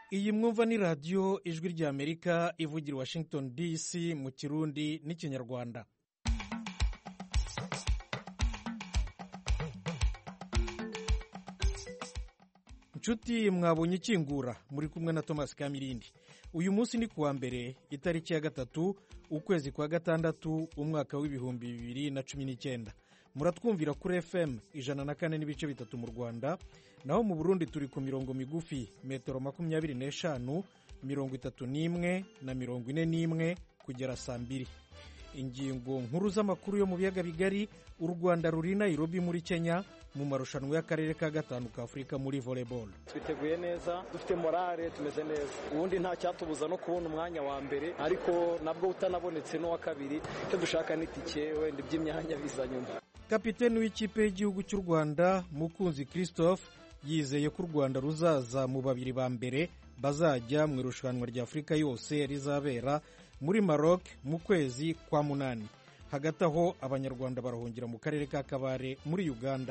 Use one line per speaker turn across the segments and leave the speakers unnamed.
iyi mwumva ni radiyo ijwi ry'Amerika ivugira i Washington DC mu Kirundi n'Ikinyarwanda. Nshuti mwabonye ikingura muri kumwe na Thomas Kamirindi. Uyu munsi ni kuwa mbere itariki ya 3 ukwezi kwa gatandatu umwaka w'ibihumbi 2019. Muratwumvira kuri FM 104.3 mu Rwanda, naho mu Burundi turi ku mirongo migufi metero 25, 31 na 41 kugera saa 2. Ingingo nkuru z'amakuru yo mu biyaga bigari. U Rwanda ruri Nairobi muri Kenya mu marushanwa y'akarere ka gatanu ka Afurika muri volleyball.
Twiteguye neza, dufite morale, tumeze neza. Ubundi nta cyatubuza no kubona umwanya wa mbere, ariko nabwo utanabonetse no wa kabiri, cyo dushaka n'itike wenda iby'imyanya biza nyuma.
Kapiteni w'ikipe y'igihugu cy'u Rwanda Mukunzi Christophe yizeye ko u Rwanda ruzaza mu babiri ba mbere bazajya mu irushanwa rya Afurika yose rizabera muri Maroc mu kwezi kwa munani. Hagati aho abanyarwanda barahungira mu karere ka Kabare muri Uganda.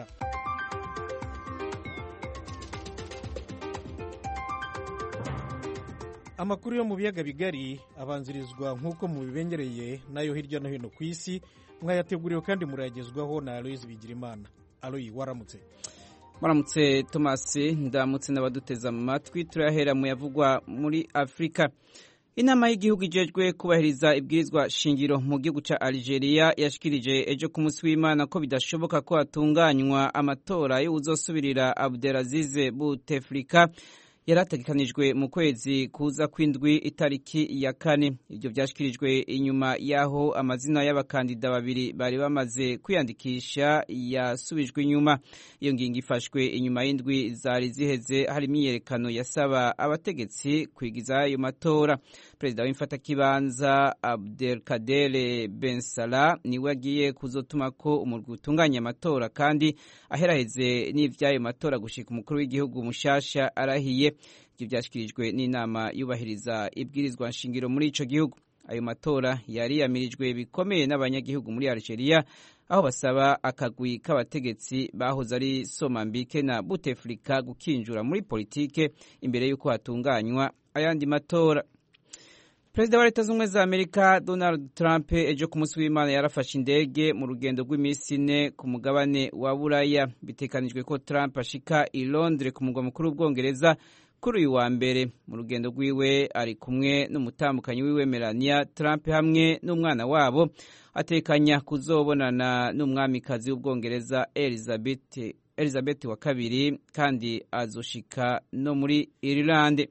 Amakuru yo mu biyaga bigari abanzirizwa nk'uko mubibengereye nayo hirya no hino ku isi, mwayateguriwe kandi murayagezwaho na Aloys Bigirimana. Aloy, waramutse?
Waramutse Thomas, ndamutse n'abaduteza mu matwi. Turahera mu yavugwa muri Afrika. Inama y'igihugu ijejwe kubahiriza ibwirizwa shingiro mu gihugu ca Algeria yashikirije ejo ku munsi w'Imana ko bidashoboka ko hatunganywa amatora y'uzosubirira Abdelaziz Bouteflika yarategekanijwe mu kwezi kuza kw'indwi itariki ya 4. Ibyo byashikirijwe inyuma yaho amazina y'abakandida babiri bari bamaze kwiyandikisha yasubijwe inyuma. Iyo ngingo ifashwe inyuma y'indwi zari ziheze hari imyiyerekano yasaba abategetsi kwigiza ayo matora. Perezida w'imfatakibanza Abdelkader Ben Salah niwe agiye kuzotuma ko umurwi utunganya amatora kandi aheraheze n'ivyayo matora gushika umukuru w'igihugu mushasha arahiye. Ibyo byashikirijwe n'inama yubahiriza ibwirizwa nshingiro muri ico gihugu. Ayo matora yari yamirijwe bikomeye n'abanyagihugu muri Algeria, aho basaba akagwi k'abategetsi bahoze ari Somambike na Bouteflika gukinjura muri politike imbere y'uko hatunganywa ayandi matora. Perezida wa Leta Zunze za Amerika Donald Trump ejo ku munsi w'Imana yarafashe indege mu rugendo rw'iminsi 4 ku mugabane wa Buraya. Bitekanijwe ko Trump ashika i Londres ku mugwa mukuru w'Ubwongereza kuri uyu wa mbere. Mu rugendo rwiwe ari kumwe n'umutambukanyi wiwe Melania Trump hamwe n'umwana wabo. Atekanya kuzobonana n'umwamikazi w'Ubwongereza Elizabeth wa kabiri kandi azoshika no muri Ireland.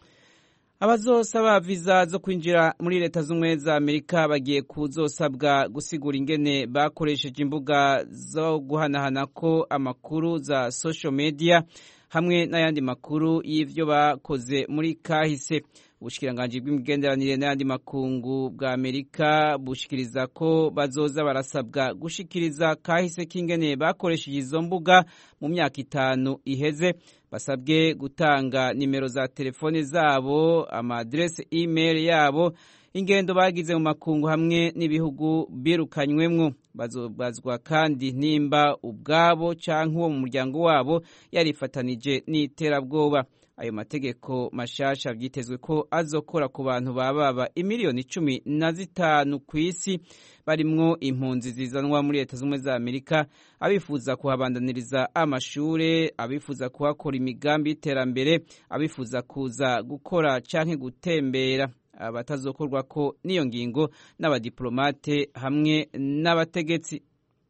Abazosaba viza zo kwinjira muri Leta Zunze za Amerika bagiye kuzosabwa gusigura ingene bakoresheje imbuga zo guhanahana ko amakuru za social media hamwe n'ayandi makuru y'ivyo bakoze muri kahise. Ubushikiranganji bw'imigenderanire n'ayandi makungu bwa Amerika bushikiriza ko bazoza barasabwa gushikiriza kahise k'ingene bakoresheje izo mbuga mu myaka 5 iheze. Basabwe gutanga nimero za telefone zabo, amadresse email yabo, ingendo bagize mu makungu hamwe n'ibihugu birukanywemwo. Bazobazwa kandi nimba ubwabo canke uwo mu muryango wabo yarifatanije n'iterabwoba. Ayo mategeko mashasha vyitezwe ko azokora ku bantu baba imiliyoni 15 ku isi, barimwo impunzi zizanwa muri Leta Zunze za Amerika, abifuza kuhabandaniriza amashure, abifuza kuhakora imigambi y'iterambere, abifuza kuza gukora canke gutembera. Abatazokorwa ko niyo ngingo n'abadiplomate hamwe n'abategetsi.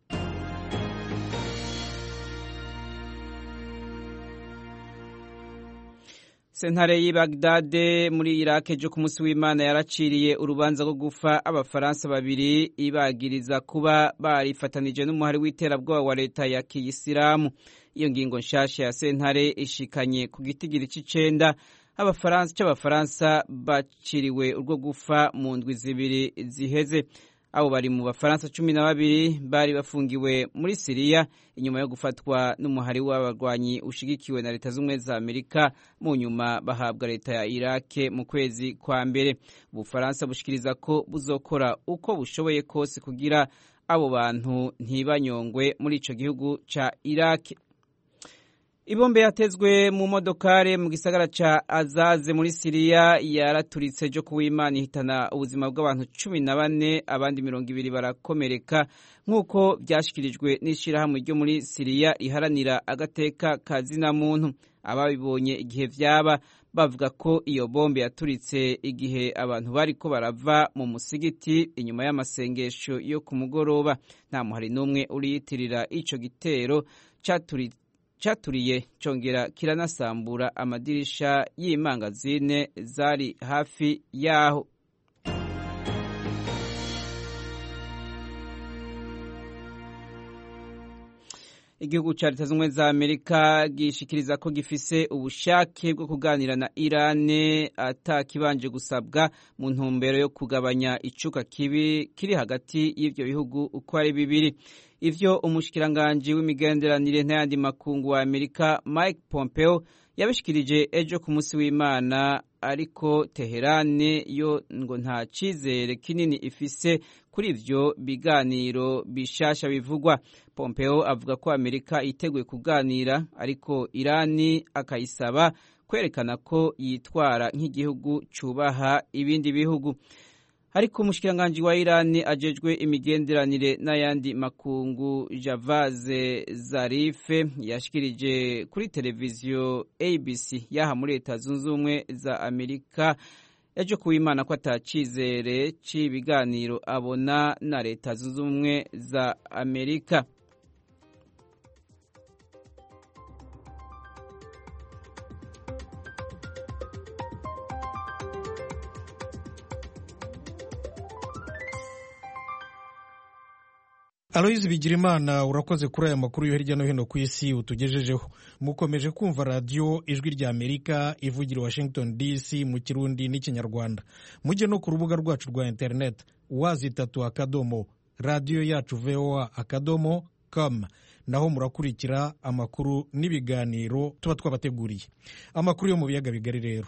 Sentare y'i Baghdad muri Iraq ejo ku munsi w'Imana yaraciriye urubanza rwo gufa abafaransa babiri ibagiriza kuba barifatanije n'umuhari w'iterabwoba wa leta ya Kiyisilamu. Iyo ngingo nshasha ya sentare ishikanye ku gitigiri c'9 c'abafaransa baciriwe urwo gufa mu ndwi zibiri ziheze. Abo bari mu Bafaransa 12 bari bafungiwe muri Syria inyuma yo gufatwa n'umuhari w'abarwanyi ushigikiwe na Leta Zunze za Amerika, mu nyuma bahabwa leta ya Iraq mu kwezi kwa mbere. Ubufaransa bushikiriza ko buzokora uko bushoboye kose kugira abo bantu ntibanyongwe muri ico gihugu ca Iraq. Ibombe yatezwe mu modokare mu gisagara ca Azaze muri Siriya yaraturitse jo kuw'Imana ihitana ubuzima bw'abantu 14 abandi 200 barakomereka nk'uko byashikirijwe n'ishirahamwe ryo muri Siriya riharanira agateka kazina muntu. Ababibonye igihe vyaba bavuga ko iyo bombe yaturitse igihe abantu bariko barava mu musigiti inyuma y'amasengesho yo ku mugoroba. Nta muhari n'umwe uriyitirira ico gitero caturiye congera kiranasambura amadirisha y'imangazine zari hafi yaho. Igihugu ca Leta Zunze za Amerika gishikiriza ko gifise ubushake bwo kuganira na Irani atakibanje gusabwa mu ntumbero yo kugabanya icuka kibi kiri hagati y'ivyo bihugu uko ari bibiri. Ivyo umushikiranganje w'imigenderanire n'ayandi makungu wa Amerika Mike Pompeo yabishikirije ejo ku munsi w'Imana, ariko Teherane yo ngo nta cizere kinini ifise kuri ivyo biganiro bishasha bivugwa. Pompeo avuga ko Amerika iteguye kuganira, ariko Irani akayisaba kwerekana ko yitwara nk'igihugu cubaha ibindi bihugu. Ariko umushikiranganje wa Irani ajejwe imigenderanire n'ayandi makungu Javad Zarif yashikirije kuri televiziyo ABC yaha muri Leta Zunze Ubumwe za Amerika ejo kuw'Imana ko atacizere c'ibiganiro abona na Leta Zunze Ubumwe za Amerika.
Aloyizi Bigirimana, urakoze kuri aya makuru yo hirya no hino ku isi utugejejeho. Mukomeje kumva radiyo Ijwi rya Amerika ivugira Washington DC mu Kirundi n'Ikinyarwanda. Mujye no ku rubuga rwacu rwa internet wazitatu radio yacu voa.com, naho murakurikira amakuru n'ibiganiro tuba twabateguriye. Amakuru yo mu biyaga bigari rero.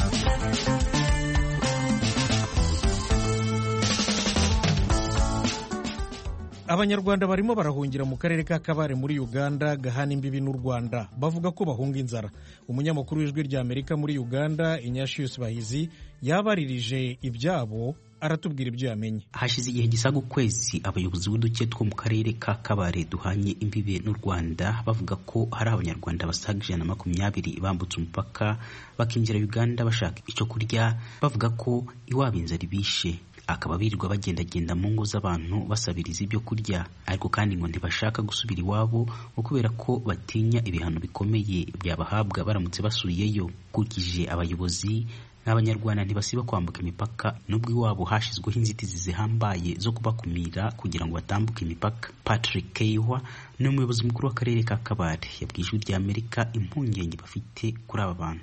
Abanyarwanda barimo barahungira mu karere ka Kabare muri Uganda gahana imbibi n'u Rwanda, bavuga ko bahunga inzara. Umunyamakuru w'Ijwi rya Amerika muri Uganda Ignatius Bahizi yabaririje ibyabo, aratubwira ibyo yamenye.
Hashize igihe gisaga ukwezi abayobozi b'uduce two mu karere ka Kabare duhanye imbibe n'u Rwanda bavuga ko hari abanyarwanda basaga 120 bambutse umupaka bakinjira Uganda bashaka icyo kurya, bavuga ko iwabo inzara ibishe, akaba birirwa bagendagenda mu ngo z'abantu basabiriza ibyo kurya, ariko kandi ngo ntibashaka gusubira iwabo kubera ko batinya ibihano bikomeye byabahabwa baramutse basubiyeyo. Kukije abayobozi n'abanyarwanda ntibasiba kwambuka imipaka, nubwo iwabo hashizweho inzitizi zihambaye zo kubakumira kugira ngo batambuke imipaka. Patrick Keywa ni umuyobozi mukuru w'akarere ka Kabare yabwiye Ijwi rya Amerika impungenge bafite kuri aba bantu.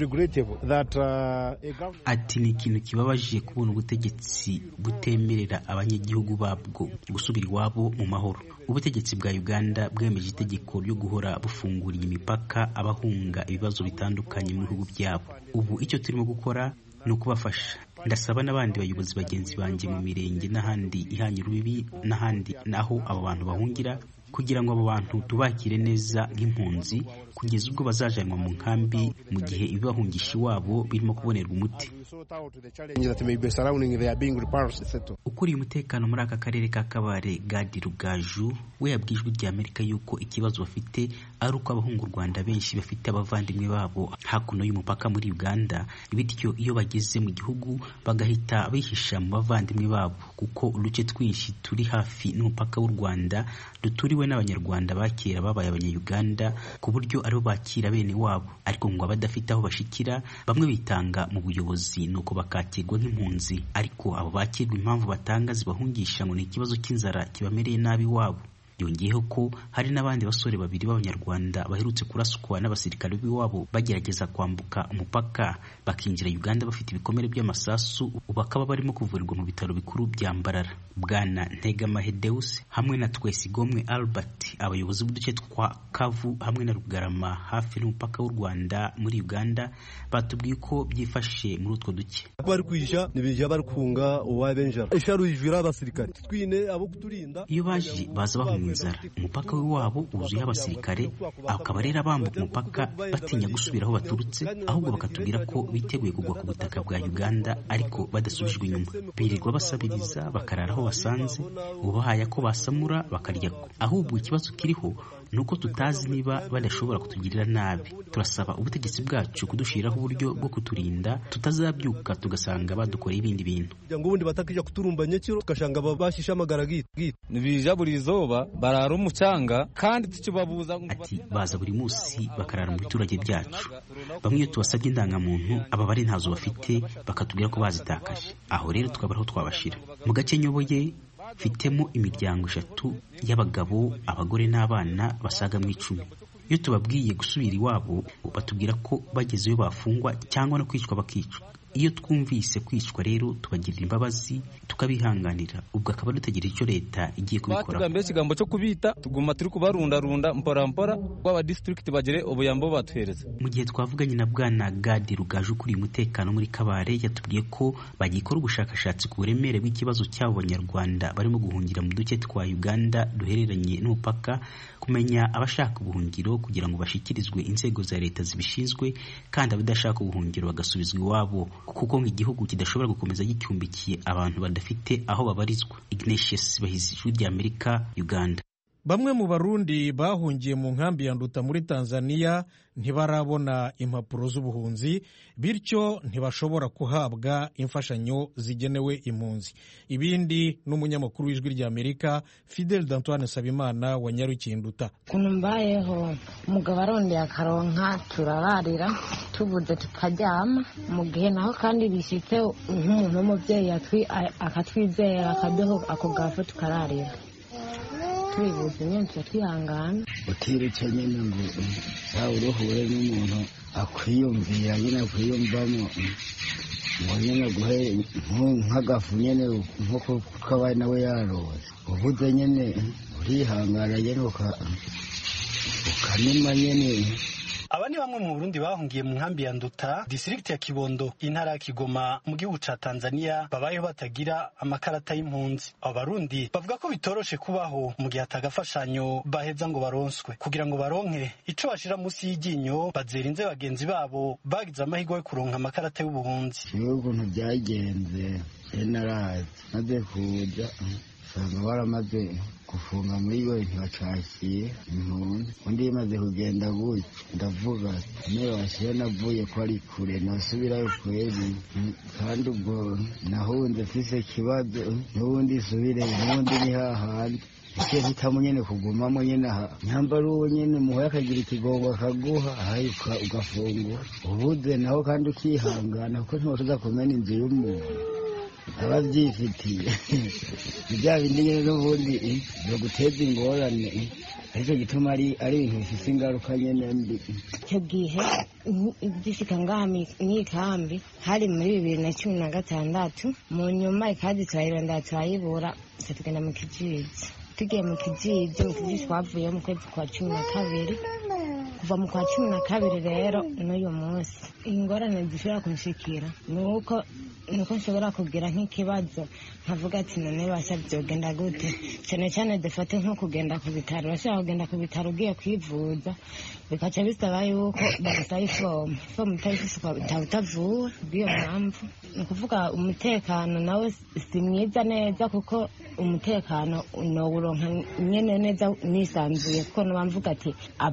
Ati ni ikintu kibabaje kubona ubutegetsi butemerera abanyagihugu babwo gusubira iwabo mu mahoro. Ubutegetsi bwa Uganda bwemeje itegeko ryo guhora bufunguriye imipaka abahunga ibibazo bitandukanye mu bihugu byabo. Ubu icyo turimo gukora ni ukubafasha. Ndasaba n'abandi bayobozi bagenzi banjye mu mirenge n'ahandi ihanye urubibi n'ahandi naho abo bantu bahungira, kugira ngo abo bantu tubakire neza nk'impunzi kugeza ubwo bazajanwa mu nkambi mu gihe ibibahungisha iwabo birimo kubonerwa umuti. Ukuriye umutekano muri aka karere ka Kabare Gadi Rugaju we yabwiye Ijwi rya Amerika yuko ikibazo bafite ari uko abahunga u Rwanda benshi bafite abavandimwe babo hakuno y'umupaka muri Uganda, bityo iyo bageze mu gihugu bagahita bihisha mu bavandimwe babo, kuko uduce twinshi turi hafi n'umupaka w'u Rwanda duturiwe n'abanyarwanda bakera babaye abanya-Uganda ku buryo aribo bakira bene wabo, ariko ngo abadafite aho bashikira bamwe bitanga mu buyobozi nuko bakakirwa nk'impunzi, ariko abo bakirwa impamvu batanga zibahungisha ngo ni ikibazo cy'inzara kibamereye nabi wabo. Yongeyeho ko hari n'abandi basore babiri b'abanyarwanda baherutse kurasukwa n'abasirikare b'iwabo bagerageza kwambuka umupaka bakinjira Uganda bafite ibikomere by'amasasu, bakaba barimo kuvurirwa mu bitaro bikuru bya Mbarara. Bwana Ntegamahe Deus hamwe na Twesigomwe Albert, abayobozi b'uduce twa Kavu hamwe na Rugarama hafi n'umupaka w'u Rwanda muri Uganda, batubwiye ko byifashe muri utwo duce.
Bari kwisha nibijya bari kunga uwabenjara esharu ijira abasirikare twine abo kuturinda.
Iyo baje baza bahunga mu nzara. Umupaka w'iwabo wuzuye abasirikare, akaba rero bambuka umupaka batinya gusubira aho baturutse, ahubwo bakatubwira ko biteguye kugwa ku butaka bwa Uganda ariko badasubijwe inyuma. Birirwa basabiriza, bakarara aho basanze, ubahaye ko basamura bakarya. Ahubwo ikibazo kiriho nuko tutazi niba badashobora kutugirira nabi. Turasaba ubutegetsi bwacu kudushiraho uburyo bwo kuturinda tutazabyuka tugasanga badukoreye ibindi bintu.
Ngo ubundi batakija kuturumbanya kiro tukashanga babashisha amagara giti.
Nibija buri zoba barara umucanga kandi tukibabuza
ati baza buri munsi bakarara mu biturage byacu. Bamwe iyo tubasabye indangamuntu aba bari ntazo bafite bakatubwira ko bazitakaje. Aho rero tukabaraho twabashira. Mu gace nyoboye mfitemo imiryango 3 y'abagabo, abagore n'abana basaga mu 10. Iyo tubabwiye gusubira iwabo batubwira ko bagezeyo bafungwa cyangwa no kwicwa bakicwa. Iyo twumvise kwicwa rero tubagirira imbabazi tukabihanganira, ubwo akaba dutegereje icyo leta igiye kubikora.
Tugambe ikigambo cyo kubita tuguma turi kubarunda mpora kwa district bagere ubuyambo batuhereza.
Mu gihe twavuganye na bwana Gadi Rugaju kuri umutekano muri Kabare, yatubwiye ko bagikora ubushakashatsi ku buremere bw'ikibazo cy'abo Banyarwanda barimo guhungira mu duce twa Uganda duhereranye n'umupaka, kumenya abashaka ubuhungiro kugira ngo bashikirizwe inzego za leta zibishinzwe, kandi abadashaka ubuhungiro bagasubizwa iwabo, kuko nk'igihugu kidashobora gukomeza gicyumbikiye abantu badafite aho babarizwa. Ignatius Bahizi, Ijwi ry'Amerika, Uganda.
Bamwe mu Barundi bahungiye mu nkambi ya Nduta muri Tanzania ntibarabona impapuro z'ubuhunzi, bityo ntibashobora kuhabwa imfashanyo zigenewe impunzi. Ibindi n'umunyamakuru w'Ijwi ry'Amerika Fidel D'Antoine Sabimana wa Nyarukinduta.
Kuno mbayeho umugabo arondeye akaronka turararira tubuze tukaryama, mu gihe naho kandi bishitse nk'umuntu w'umubyeyi akatwizera akaduho ako gafu tukararira. Twibuze nyine twihangana
utirutse nyine ngo uruhure n'umuntu akwiyumvira nyine akwiyumvamo ngo nyine guhe nk'agafu nyine nk'uko kabaye nawe yaroze. Ubuze nyine urihangana nyine ukanima nyine.
Aba ni bamwe mu Burundi bahungiye mu nkambi ya Nduta, district ya Kibondo, intara ya Kigoma, mu gihugu ca Tanzania, babayeho batagira amakarata y'impunzi. Abo Barundi bavuga ko bitoroshe kubaho mu gihe atagafashanyo baheza ngo baronswe. Kugira ngo baronke ico bashira musi y'iginyo, bazerinze bagenzi babo bagize amahirwe yo kuronka amakarata y'ubuhunzi.
Ukuntu byagenze narazi maze kuja usanga baramaze gufunga muri we ntibacakiye impunzi. Undi imaze kugenda gutya ndavuga niba washyira navuye ko ari kure nasubirayo kweri, kandi ubwo nahunze mfise ikibazo n'ubundi subire n'ubundi ni hahandi icyo hitamo nyine kugumamo nyine nyambara uwo nyine muhoya akagira ikigongo akaguha ugafungura. Ubuze naho kandi ukihangana kuko ntiwashoza kumena inzu y'umuntu ababyifitiye. Ibya bindi nyine n'ubundi byo guteza ingorane, aricyo gituma ari ibintu bifite ingaruka nyine mbi.
Icyo gihe gishika ngaha mw'ikambi hari muri 2016, mu nyuma ikadi turayirondera turayibura, tugenda mu Kijiji. Tugiye mu Kijiji twavuye mu kwezi kwa 12. Kuva mu kwa 12 rero n'uyu munsi ingorane zishobora kunshikira nuko nshobora kugira nk'ikibazo nkavuga ati none basabye ugenda gute, cyane cyane dufate nko kugenda ku bitaro. Bashaka kugenda ku bitaro ugiye kwivuza bikaca bisaba yuko bagusaba ifomu utayifise utavura. Bw'iyo mpamvu ni ukuvuga umutekano nawe si mwiza neza, kuko umutekano nowuronka nyene neza nisanzuye, kuko nabamvuga ati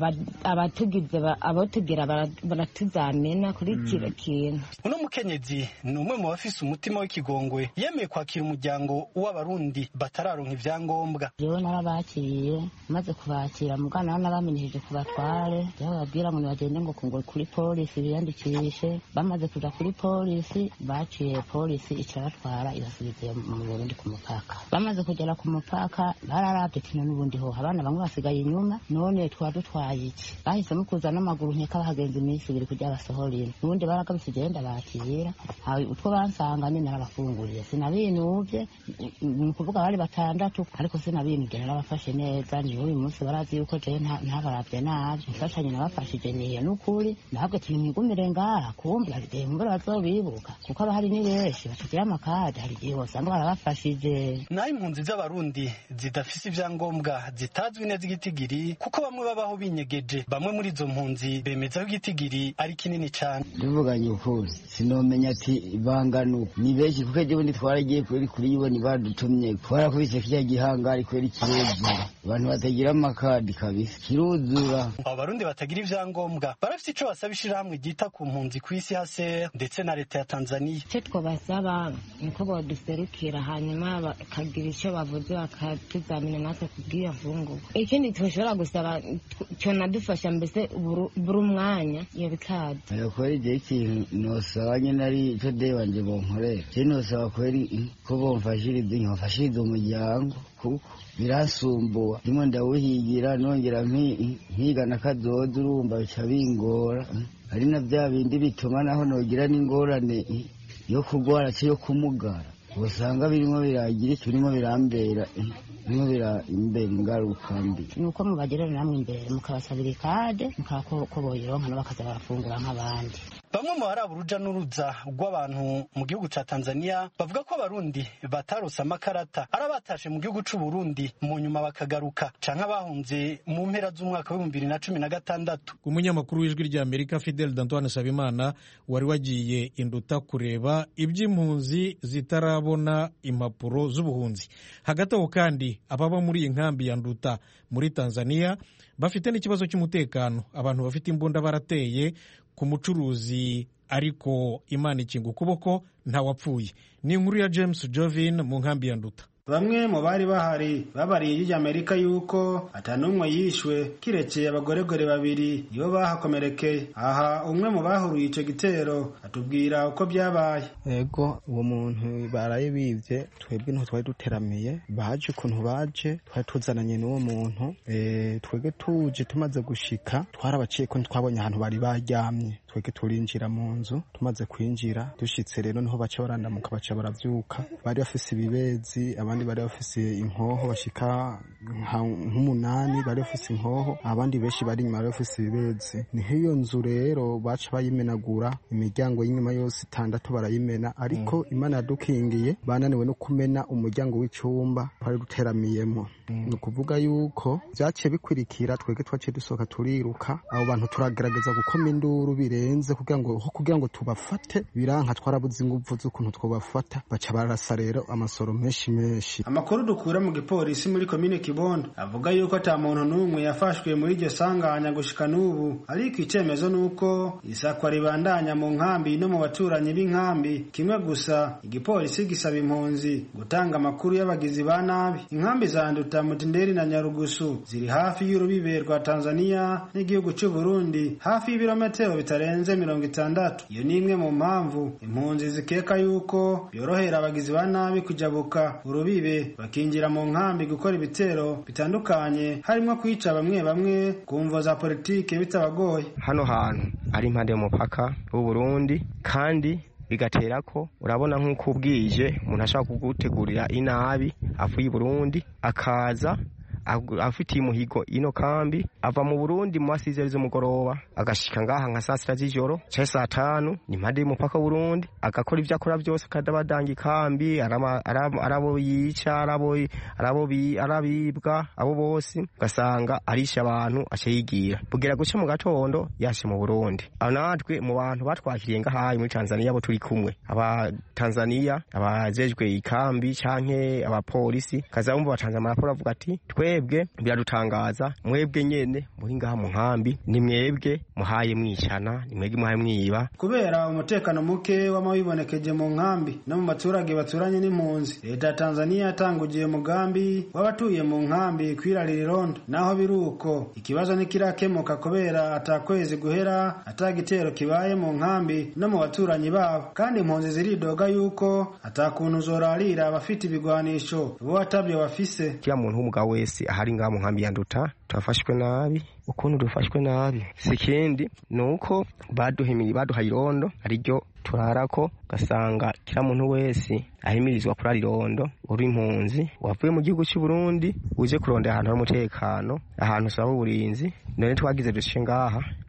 abatugize abotugira baratuzamena kuri kiro kintu.
Uno mukenyezi ni umwe mu bafise umutima w'ikigongwe, yemeye kwakira umuryango w'Abarundi batararonka ivyangombwa.
Jewe narabakiriye, maze kubakira mugana narabamenyesheje kubatware, aho babwira ngo bagende ngo kuri polisi biyandikishe. Bamaze kuja kuri polisi baciye polisi icabatwara ibasubize mu Burundi ku mupaka. Bamaze kugera ku mupaka bararavye kino n'ubundi ho abana bamwe basigaye inyuma, none twadutwaye iki. Bahisemo kuza n'amaguru nkeka bahagenza iminsi 2 kujya basohorera. Ubundi baragabise genda bakira, hawe utwo bansanganye narabafunguriye. Sinabinuvye, ni kuvuga bari 6 ariko sinabinugera narabafashe neza. Ni uyu munsi barazi yuko je ntabaravye nabi, mfashanye nabafashije niye n'ukuri. Ntabwo timwigumire ngaha kumbi ari mbura bazobibuka, kuko abahari ni benshi batagira amakadi, hari gihe wasanga barabafashije.
Nayo impunzi z'abarundi zidafise ivyangombwa zitazwi neza igitigiri kuko bamwe babaho binyegeje. Bamwe muri izo mpunzi bemeza ko igitigiri ari kinini cane.
Ndivuganye ukuri sinomenya ati bangano ni benshi kuko ejo bundi twaragiye kuri yibona badutumye twarakubise kirya gihangari kweri kiruzura abantu batagira amakadi kabisa kiruzura.
Abarundi batagira ivyangombwa barafite ico basaba ishirahamwe ryita ku mpunzi kw'isi hase ndetse na leta ya Tanzania.
Icyo twabasaba niko boduserukira hanyuma bakagira icyo bavuze bakatuzamina natwe kubw'iyo mfunguko. Ikindi twashobora gusaba cyo nadufasha mbese buri umwanya iyo bikada.
Kweri je ikintu nosaba nyine ari icyo de wanje bonkorera. Je nosaba kweri ko bomfashiriza nkafashiriza umuryango kuko birasumbuwa ndimo ndawuhigira nongera nkiga na kazoza urumva bica bingora ari na bya bindi bituma naho nogira n'ingorane yo kugwara cyo kumugara usanga birimo biragira birimo birambera birimo birimbera ingaruka mbi.
Nuko mubagerera namwe imbere mukabasabira ikade mukakoboyeronka no bakaza barafungura nk'abandi.
Bamwe mu baraba uruja n'uruza rw'abantu mu gihugu ca Tanzania bavuga ko abarundi batarose amakarata arabatashe mu gihugu c'u Burundi mu nyuma bakagaruka canke bahunze mu mpera z'umwaka wa 2016.
Umunyamakuru w'ijwi rya Amerika Fidel D'Antoine Sabimana wari wagiye induta kureba iby'impunzi zitarabona impapuro z'ubuhunzi. Hagati aho kandi ababa muri iyi nkambi ya Nduta muri Tanzania bafite n'ikibazo cy'umutekano. Abantu bafite imbunda barateye ku mucuruzi ariko Imana ikinga ukuboko ntawapfuye. Ni inkuru ya James Jovin mu nkambi ya Nduta.
Bamwe mu bari bahari babariye ijya Amerika yuko atanumwe yishwe kirekeye abagoregore babiri nibo bahakomerekeye. Aha umwe mu bahuruye ico gitero atubwira uko byabaye.
Ego uwo muntu baraye bivye twebwe nto twari duteramiye baje ukuntu baje twari tuzananye n'uwo muntu twebwe tuje tumaze gushika twarabaciye ko twabonye ahantu bari baryamye twebwe turinjira mu nzu tumaze kwinjira dushitse rero niho baca barandamuka baca baravyuka bari bafise ibibezi abandi bari bafise inkoho bashika nk'umunani bari bafise inkoho abandi benshi bari inyuma bari bafise ibibezi. Niho iyo nzu rero baca bayimenagura imiryango y'inyuma yose 6 barayimena ariko Imana yadukingiye bananiwe no kumena umuryango w'icumba twari duteramiyemo. Ni ukuvuga yuko byaciye bikurikira twebwe twaciye dusohoka turiruka abo bantu turagerageza gukoma induru birenze kugira ngo tubafate biranka twarabuze ingufu z'ukuntu twobafata baca barasa rero amasoro menshi.
Amakuru dukura mu gipolisi muri komine Kibondo avuga yuko ata muntu n'umwe yafashwe muri iryo sanganya gushika n'ubu ariko icemezo nuko isakwa ribandanya mu nkambi no mu baturanyi b'inkambi. Kimwe gusa igipolisi gisaba impunzi gutanga amakuru y'abagizi ba nabi. Inkambi za Nduta, Mutinderi na Nyarugusu ziri hafi y'urubibe rwa Tanzania n'igihugu cy'u Burundi hafi y'ibirometero bitarenze 60. Iyo ni imwe mu mpamvu impunzi zikeka yuko byorohera abagizi ba nabi kujabuka urubibe bakinjira mu nkambi gukora ibitero bitandukanye harimo kwica bamwe kumvo za politike bitabagoye.
Hano hantu ari impande y'umupaka w'u Burundi kandi bigatera ko urabona nk'uko ubwije umuntu ashaka kugutegurira inabi avuye i Burundi akaza afitiye umuhigo ino kambi ava mu Burundi mu masizeri z'umugoroba agashika ngaha nka saa 6 z'ijoro cyangwa saa 5 ni mpande y'umupaka w'u Burundi agakora ibyo akora byose akadabadanga ikambi arabo yica arabibwa abo bose gasanga arisha abantu acayigira bugera guca mu gatondo yashe mu Burundi. Anatwe mu bantu batwakiriye ngahaye muri Tanzania abo turi kumwe aba Tanzania abajejwe ikambi canke abapolisi kazamumva batanze amaraporo avuga ati twebwe biradutangaza mwebwe nyene muri ngaha mu nkambi ni mwebwe muhaye mwicana ni mwebwe muhaye mwiba.
Kubera umutekano muke w'amabibonekeje mu nkambi no mu baturage baturanye n'impunzi, leta ya Tanzania yatangugiye umugambi w'abatuye mu nkambi kwirarira irondo. Naho biruko ikibazo nikirakemuka kubera atakwezi guhera atagitero kibaye mu nkambi no mu baturanyi babo, kandi impunzi ziridoga yuko atakuntu zorarira abafite ibigwanisho bo atabyo bafise.
Kila muntu w'umugabo wese ahari ngaha mu nkambi ya Nduta twafashwe nabi. Ukuntu dufashwe nabi sikindi nuko baduhaye irondo ariryo turarako gasanga kila muntu wese ahimirizwa kurara irondo uri impunzi wavuye mu gihugu cy'u Burundi uje kurondera ahantu hari umutekano ahantu usaba uburinzi. None twagize dushe ngaha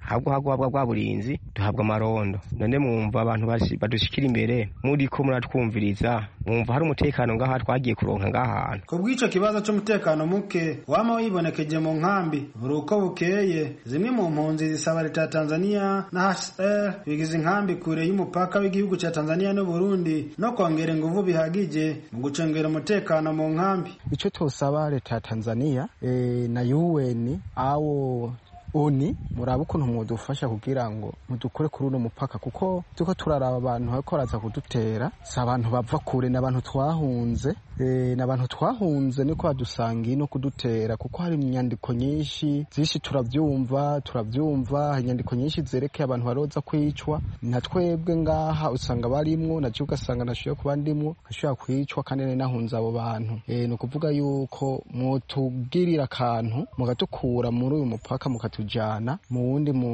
ahubwo hagwabwa bwa burinzi duhabwa amarondo. None mwumva abantu badushikira imbere muri ko muratwumviriza, mwumva hari umutekano ngaha twagiye kuronka ngahantu.
Ku bw'ico kibazo c'umutekano muke wama wibonekeje mu nkambi buri uko bukeye, zimwe mu mpunzi zisaba leta ya Tanzania na HCR bigize inkambi kure y'umupaka w'igihugu ca Tanzania no Burundi no kongera inguvu bihagije mu gucengera umutekano mu nkambi.
Ico tosaba leta ya Tanzania na UN awo oni muraba ukuntu mudufasha kugira ngo mudukore kuri uno mupaka, kuko tuko turaraba abantu bariko baraza kudutera, si abantu bava kure, n'abantu twahunze n'abantu twahunze niko badusangiye no kudutera, kuko hari inyandiko nyinshi zishi turavyumva inyandiko nyinshi zerekeye abantu baroza kwicwa, na twebwe ngaha usanga barimwo, na cyo ugasanga nashoye kuba ndimwo ashobora kwicwa kandi nari nahunze abo bantu. No kuvuga yuko mutubwirira akantu mugatukura muri uyu mupaka mukatujana mu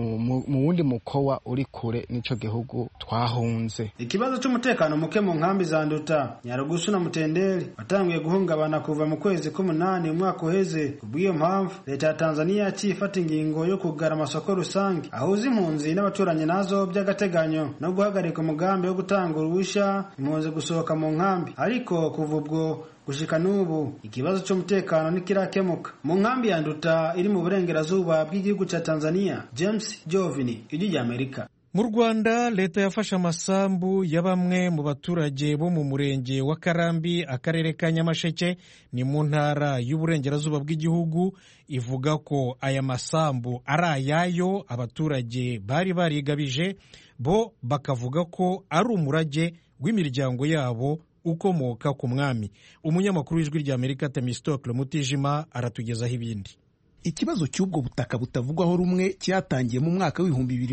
wundi mukowa uri kure n'ico gihugu twahunze.
Ikibazo c'umutekano muke mu nkambi za Nduta, Nyarugusu na Mutendeli watanguye guhungabana kuva mu kwezi k'umunani umwaka uheze. Kubw'iyo mpamvu leta ya Tanzania yacifata ingingo yo kugara amasoko rusange ahuza impunzi n'abaturanyi nazo by'agateganyo no guhagarika umugambi wo gutanga uruhusha impunzi gusohoka mu nkambi. Ariko kuva ubwo gushika n'ubu ikibazo c'umutekano ntikirakemuka mu nkambi ya Nduta iri mu burengerazuba bw'igihugu ca Tanzania. James Jovini, Ijwi ry'Amerika.
Mu Rwanda leta yafashe amasambu ya bamwe mu baturage bo mu murenge wa Karambi, akarere ka Nyamasheke, ni mu ntara y'uburengerazuba bw'igihugu. Ivuga ko aya masambu ari ayayo abaturage bari barigabije, bo bakavuga ko ari umurage w'imiryango yabo ukomoka ku mwami. Umunyamakuru w'Ijwi ry'Amerika Temistocle Mutijima aratugezaho ibindi.
Ikibazo cy'ubwo butaka butavugwaho rumwe cyatangiye mu mwaka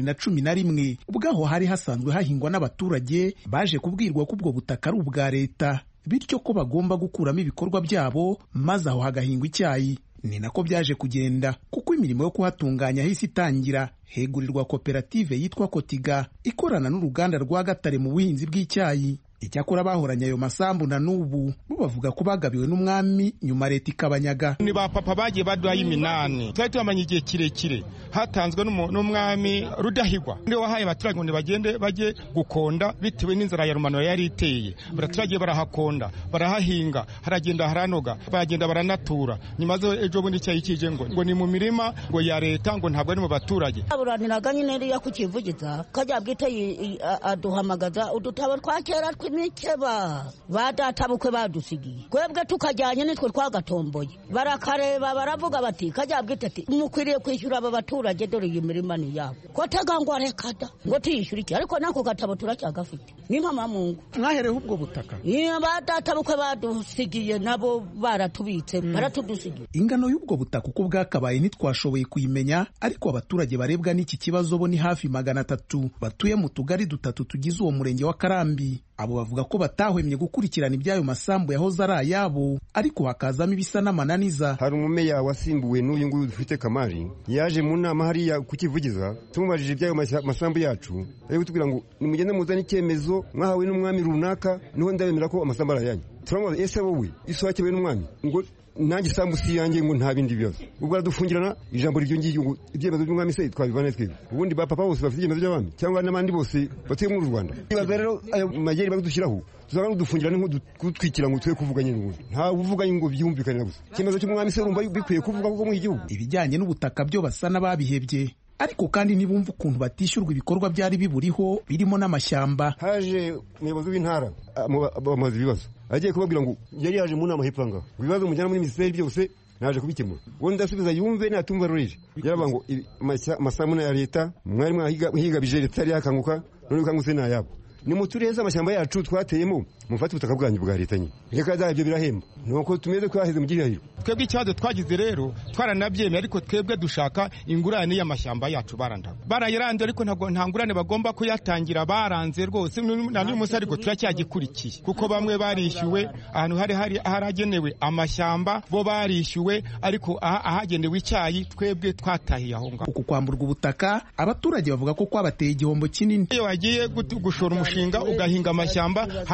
w'2011 ubwaho hari hasanzwe hahingwa n'abaturage baje kubwirwa ko ubwo butaka ari ubwa leta, bityo ko bagomba gukuramo ibikorwa byabo maze aho hagahingwa icyayi. Ni nako byaje kugenda, kuko imirimo yo kuhatunganya hisi itangira, hegurirwa koperative yitwa Kotiga ikorana n'uruganda rwa Gatare mu buhinzi bw'icyayi. Icyakora bahoranye ayo masambu na n'ubu bo bavuga ko bagabiwe n'umwami nyuma leta ikabanyaga.
Ni ba papa bagiye baduhaye iminani, twari tubamanye igihe kirekire, hatanzwe n'umwami Rudahigwa ndi wahaye abaturage ngo bagende bajye gukonda bitewe n'inzara ya Rumanura yari iteye. Abaturage barahakonda, barahahinga, haragenda haranoga, bagenda baranatura. Nyuma zo ejo bundi cyayi kije ngo ni mu mirima ngo ya leta, ngo ntabwo ari mu baturage.
Aburaniraga nyine riya kukivugiza kajya bwite aduhamagaza udutabo twakera imikeba badatabukwe badusigiye, kwebwe tukajyanye nitwe twagatomboye. Barakareba baravuga bati kajya bwite ati mukwiriye kwishyura aba baturage, dore iyi mirima ni yabo, ko tagangwa rekada ngo tiyishyura iki. Ariko nako gatabo turacyagafite. Ni mama Mungu
mwahereho ubwo butaka
badatabukwe badusigiye, nabo baratubitse baratudusigiye.
Ingano y'ubwo butaka uko bwakabaye ntitwashoboye kuyimenya, ariko abaturage barebwa n'iki kibazo bo ni hafi 300 batuye mu tugari 3 tugize uwo murenge wa Karambi. Abo bavuga ko batahwemye gukurikirana ibyayo masambu yahoze ari ayabo, ariko hakazamo ibisa n'amananiza.
Hari umumeya wasimbuwe n'uyu nguyu dufite Kamari, yaje mu nama hariya kukivugiza, tumubajije ibyayo masambu yacu, ari kutubwira ngo nimugende muzane icyemezo mwahawe n'umwami runaka, niho ndabemera ko amasambu ari ayanyu. Turamubaza ese wowe isohakewe n'umwami? Ngo nanjye sambu si yanjye, ngo nta bindi bibazo. Ubwo aradufungirana ijambo ryo ngiye ngo ibyemezo by'umwami se twabivana twebwe. Ubundi ba papa bose bafite ibyemezo by'abami cyangwa n'abandi bose batuye mu Rwanda. Ibaza rero ayo mageri bagudushyiraho, tuzaba dufungirana nk'udutwikira ngo twe kuvuga nyine ubundi. Nta uvuga ngo byumvikane gusa. Icyemezo cy'umwami se urumva bikwiye kuvuga ko mu gihugu.
Ibijyanye n'ubutaka byo basa n'ababihebye, ariko kandi ntibumva ukuntu batishyurwa ibikorwa byari biburiho birimo n'amashyamba.
Haje umuyobozi w'intara bamaze ibibazo, agiye kubabwira ngo yari yaje mu nama hepfanga, ibibazo mujyana muri minisiteri byose naje kubikemura. Uwo ndasubiza yumve natumva rurije, yaravuga ngo amasambu ya leta mwari mwahigabije leta yari yakanguka, none ukanguse nayabo. Ni mutureza amashyamba yacu twateyemo, mufate ubutaka bwanyu bwa leta nyine. Reka zabyo birahemba. Nuko tumeze kwaheze mu gihahiro.
Twebwe ikibazo twagize rero twaranabyemeye, ariko twebwe dushaka ingurane y'amashyamba yacu baranda. Barayiranze ariko nta ngurane bagomba kuyatangira, baranze rwose. Na n'uyu munsi ariko turacyagikurikiye, kuko bamwe barishyuwe ahantu hari haragenewe amashyamba, bo barishyuwe, ariko ahagenewe icyayi twebwe twatahiye aho ngaho.
Uku kwamburwa ubutaka abaturage bavuga ko kwabateye igihombo kinini.
Iyo wagiye gushora umushinga ugahinga amashyamba, hari amafaranga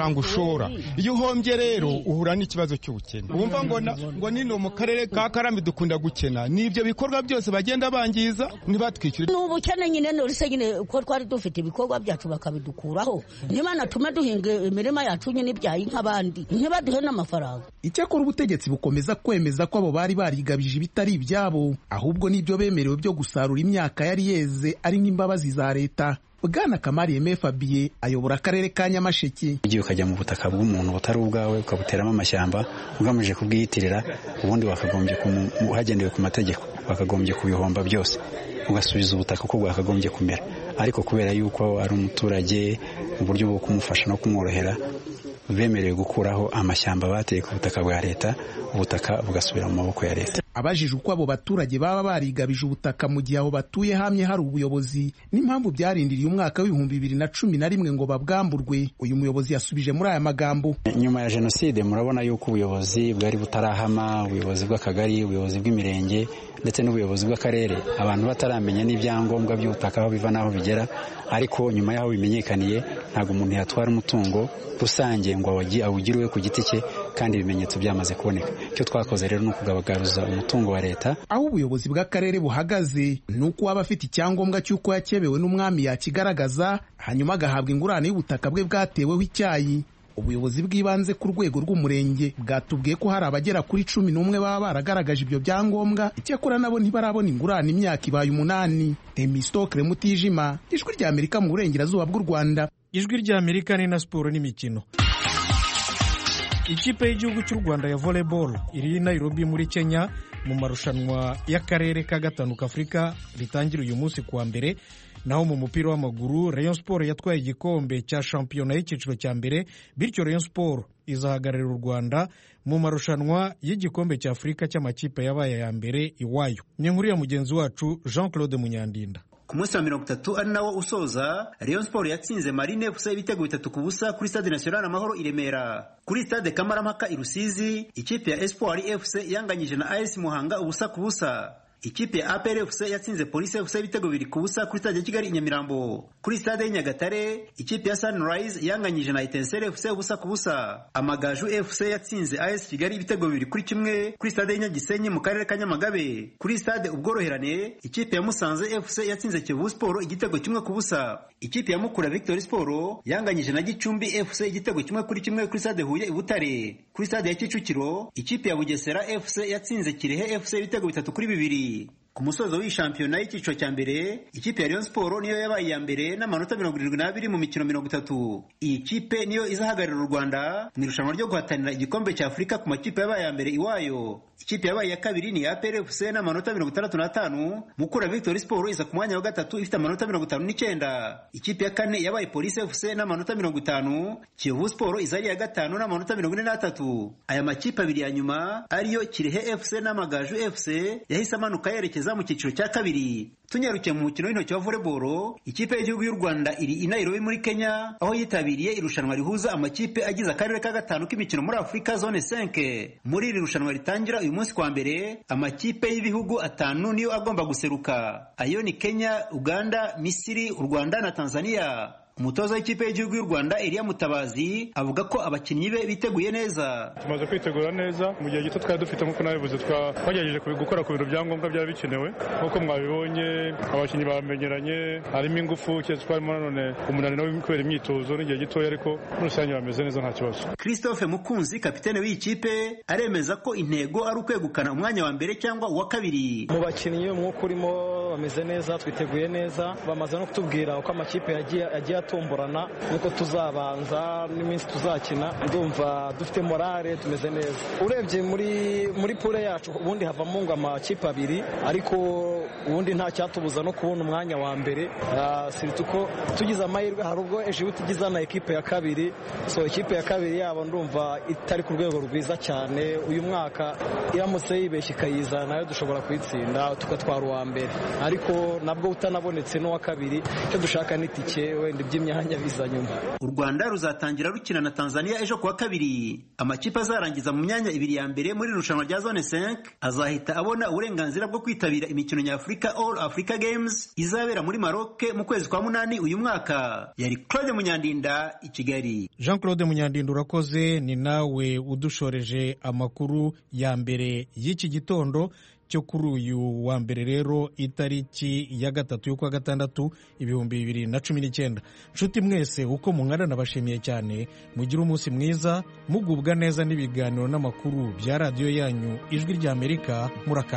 amafaranga ushora. Iyo uhombye rero uhura n'ikibazo cy'ubukene. Wumva ngo nino mu karere ka Karambi dukunda gukena, n'ibyo bikorwa byose bagenda bangiza ntibatwishyure.
N'ubukene nyine norise nyine ko twari dufite ibikorwa byacu bakabidukuraho, Imana tume duhinga imirima yacu nyine ibyaye nk'abandi, ntibaduhe n'amafaranga.
Icyakora ubutegetsi bukomeza kwemeza ko abo bari barigabije ibitari ibyabo, ahubwo n'ibyo bemerewe byo gusarura imyaka yari yeze ari nk'imbabazi za leta. Bwana Kamari Aime Fabien ayobora akarere ka Nyamasheke.
Ugiye ukajya mu butaka bw'umuntu butari ubwawe ukabuteramo amashyamba ugamije kubwiyitirira, ubundi wakagombye hagendewe ku mategeko wakagombye kubihomba byose ugasubiza ubutaka uko bwakagombye kumera, ariko kubera yuko ari umuturage mu buryo bwo kumufasha no kumworohera bemerewe gukuraho amashyamba bateye ku butaka bwa leta, ubutaka bugasubira mu maboko ya leta.
Abajije uko abo baturage baba barigabije ubutaka mu gihe aho batuye hamye hari ubuyobozi n'impamvu byarindiriye umwaka w'ibihumbi 2011 ngo babwamburwe, uyu muyobozi yasubije muri aya magambo:
nyuma ya jenoside murabona yuko ubuyobozi bwari butarahama, ubuyobozi bw'akagari, ubuyobozi bw'imirenge ndetse n'ubuyobozi bw'akarere, abantu bataramenya n'ibyangombwa by'ubutaka aho biva n'aho bigera, ariko nyuma y'aho bimenyekaniye ntabwo umuntu yatwara umutungo rusange ngo awugiriwe ku giti cye kandi ibimenyetso byamaze kuboneka. Icyo twakoze rero ni ukugabagaruza umutungo wa leta.
Aho ubuyobozi bw'akarere buhagaze ni uko waba afite icyangombwa cy'uko yakebewe n'umwami yakigaragaza, hanyuma agahabwa ingurane y'ubutaka bwe bwateweho icyayi. Ubuyobozi bw'ibanze ku rwego rw'umurenge bwatubwiye ko hari abagera kuri 11 baba baragaragaje ibyo byangombwa, icyakora nabo ntibarabona ingurane imyaka ibaye 8. Temistokle Mutijima, Ijwi rya Amerika mu burengerazuba bw'u Rwanda.
Ijwi rya Amerika ni na siporo n'imikino. Ikipe y'igihugu cy'u Rwanda ya volleyball iri i Nairobi muri Kenya mu marushanwa y'akarere ka gatanu k'Afurika ritangira uyu munsi kuwa mbere. Naho mu mupira w'amaguru Rayon Sport yatwaye igikombe cya shampiyona y'icyiciro cya mbere, bityo Rayon Sport izahagararira u Rwanda mu marushanwa y'igikombe cya Afurika cy'amakipe yabaye ya mbere iwayo. Ni inkuru ya mugenzi wacu Jean-Claude Munyandinda.
Ku munsi wa 30 ari nawo usoza, Rayon Sport yatsinze Marine FC ibitego 3-0 kuri Stade National Amahoro i Remera. Kuri Stade Kamarampaka i Rusizi, ikipe ya Espoir FC yanganyije na AS Muhanga 0-0. Ikipe ya APR FC yatsinze Police FC ibitego 2-0 kuri Stade Kigali i Nyamirambo. Kuri Stade ya Nyagatare, ikipe ya Sunrise yanganyije na Etincelle FC 0-0. Amagaju FC yatsinze AS Kigali ibitego 2-1 kuri Stade ya Nyagisenyi mu karere ka Nyamagabe. Kuri Stade Ubworoherane, ikipe ya Musanze FC yatsinze Kiyovu Sport igitego 1-0. Ikipe ya Mukura Victory Sport yanganyije na Gicumbi FC igitego 1-1 kuri Stade Huye i Butare. Kuri Stade ya Kicukiro, ikipe ya Bugesera FC yatsinze Kirehe FC ibitego 3-2. Ku musozo w'ishampiyona y'icyiciro cya mbere, ikipe ya Rayon Sport niyo yabaye ya mbere n'amanota 72 mu mikino 30. Iyi kipe niyo izahagararira u Rwanda mu irushanwa ryo guhatanira igikombe cya Afurika ku makipe yabaye ya mbere iwayo. Ikipe yabaye ya kabiri ni APR FC n'amanota 65, Mukura Victory Sport iza ku mwanya wa gatatu ifite amanota 59. Ikipe ya kane yabaye Police FC n'amanota 50, Kiyovu Sport iza ari ya gatanu n'amanota 43. Aya makipe abiri ya nyuma ariyo Kirehe FC n'Amagaju FC yahise amanuka yerekeza mu cyiciro cya kabiri. Tunyarukiye mu mukino w'intoki wa volleyball, ikipe y'igihugu y'u Rwanda iri i Nairobi muri Kenya aho yitabiriye irushanwa rihuza amakipe agize akarere ka gatanu k'imikino muri Afrika zone 5. Muri iri rushanwa ritangira uyu munsi kwa mbere, amakipe y'ibihugu 5 niyo agomba guseruka. Ayo ni Kenya, Uganda, Misiri, u Rwanda na Tanzania. Umutoza w'ikipe y'igihugu y'u Rwanda Elia Mutabazi avuga ko abakinnyi be biteguye neza.
Tumaze kwitegura neza mu gihe gito twari dufite nk'uko nabivuze, twagerageje gukora ku bintu byangombwa byari bikenewe. Nk'uko mwabibonye abakinnyi bamenyeranye, harimo ingufu cyane twarimo none umunaniro w'imikwerere imyitozo n'igihe gitoya, ariko muri rusange bameze neza nta kibazo.
Christophe Mukunzi kapitene w'iyi kipe aremeza ko intego ari ukwegukana umwanya wa mbere cyangwa uwa kabiri.
Mu bakinnyi umwuka urimo bameze neza, twiteguye neza, bamaze no kutubwira uko amakipe yagiye tumburana nuko tuzabanza n'iminsi tuzakina. Ndumva dufite morale, tumeze neza. Urebye muri pure yacu ubundi havamo ngo amakipe abiri, ariko ubundi nta cyatubuza no kubona umwanya wa mbere. Sirtu ko tugize amahirwe hari ubwo ejo tugize na ekipe ya kabiri, so ekipe ya kabiri yabo ndumva itari ku rwego rwiza cyane. Uyu mwaka iramutse yibeshye ikayizana nayo dushobora kuyitsinda tukatwara uwa mbere, ariko nabwo utanabonetse n'uwa kabiri icyo dushaka n'itike wenda iby'imyanya biza nyuma.
U Rwanda ruzatangira rukina na Tanzania ejo kuwa kabiri. Amakipe azarangiza mu myanya ibiri ya mbere muri irushanwa rya zone 5 azahita abona uburenganzira bwo kwitabira imikino nyafurika All Africa Games izabera muri Maroc mu kwezi kwa munani uyu mwaka. Yari Claude Munyandinda i Kigali.
Jean Claude Munyandinda urakoze, ni nawe udushoreje amakuru ya mbere y'iki gitondo cyo kuri uyu wa mbere rero itariki ya 3 y'ukwa gatandatu 2019. Nshuti mwese uko mungana nabashimiye cyane, mugira umunsi mwiza, mugubwa neza n'ibiganiro n'amakuru bya radiyo yanyu Ijwi ry'Amerika.